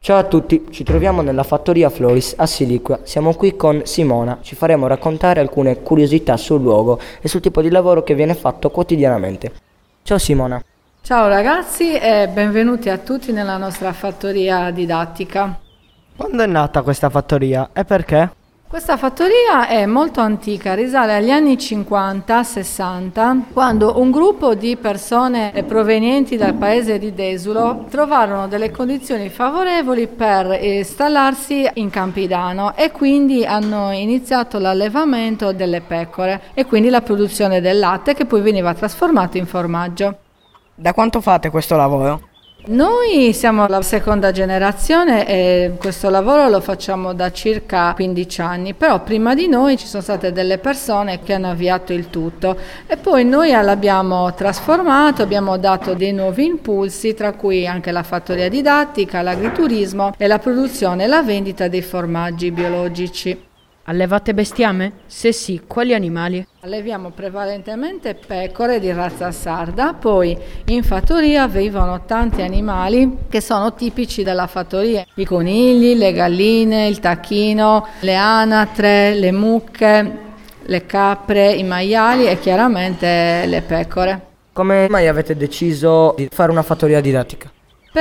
Ciao a tutti, ci troviamo nella fattoria Floris a Siliqua. Siamo qui con Simona. Ci faremo raccontare alcune curiosità sul luogo e sul tipo di lavoro che viene fatto quotidianamente. Ciao Simona. Ciao ragazzi e benvenuti a tutti nella nostra fattoria didattica. Quando è nata questa fattoria e perché? Questa fattoria è molto antica, risale agli anni 50-60, quando un gruppo di persone provenienti dal paese di Desulo trovarono delle condizioni favorevoli per installarsi in Campidano e quindi hanno iniziato l'allevamento delle pecore e quindi la produzione del latte che poi veniva trasformato in formaggio. Da quanto fate questo lavoro? Noi siamo la seconda generazione e questo lavoro lo facciamo da circa 15 anni, però prima di noi ci sono state delle persone che hanno avviato il tutto e poi noi l'abbiamo trasformato, abbiamo dato dei nuovi impulsi, tra cui anche la fattoria didattica, l'agriturismo e la produzione e la vendita dei formaggi biologici. Allevate bestiame? Se sì, quali animali? Alleviamo prevalentemente pecore di razza sarda, poi in fattoria vivono tanti animali che sono tipici della fattoria, i conigli, le galline, il tacchino, le anatre, le mucche, le capre, i maiali e chiaramente le pecore. Come mai avete deciso di fare una fattoria didattica?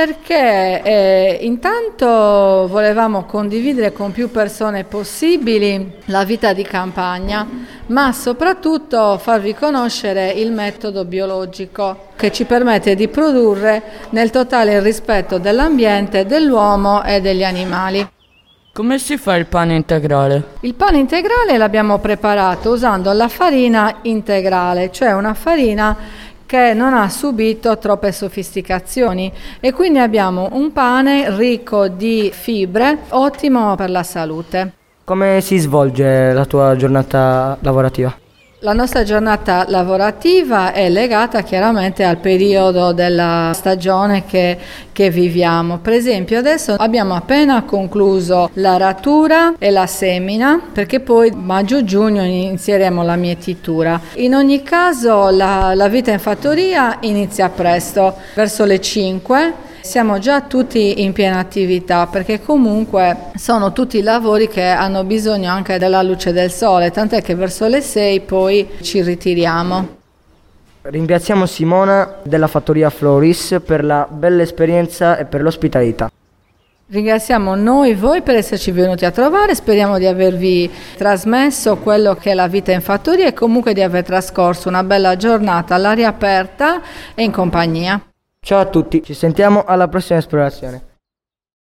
Perché intanto volevamo condividere con più persone possibili la vita di campagna, ma soprattutto farvi conoscere il metodo biologico che ci permette di produrre nel totale rispetto dell'ambiente, dell'uomo e degli animali. Come si fa il pane integrale? Il pane integrale l'abbiamo preparato usando la farina integrale, cioè una farina che non ha subito troppe sofisticazioni e quindi abbiamo un pane ricco di fibre, ottimo per la salute. Come si svolge la tua giornata lavorativa? La nostra giornata lavorativa è legata chiaramente al periodo della stagione che viviamo. Per esempio adesso abbiamo appena concluso l'aratura e la semina perché poi maggio-giugno inizieremo la mietitura. In ogni caso la vita in fattoria inizia presto, verso le 5. Siamo già tutti in piena attività perché comunque sono tutti lavori che hanno bisogno anche della luce del sole, tant'è che verso le 6 poi ci ritiriamo. Ringraziamo Simona della fattoria Floris per la bella esperienza e per l'ospitalità. Ringraziamo noi voi per esserci venuti a trovare, speriamo di avervi trasmesso quello che è la vita in fattoria e comunque di aver trascorso una bella giornata all'aria aperta e in compagnia. Ciao a tutti, ci sentiamo alla prossima esplorazione.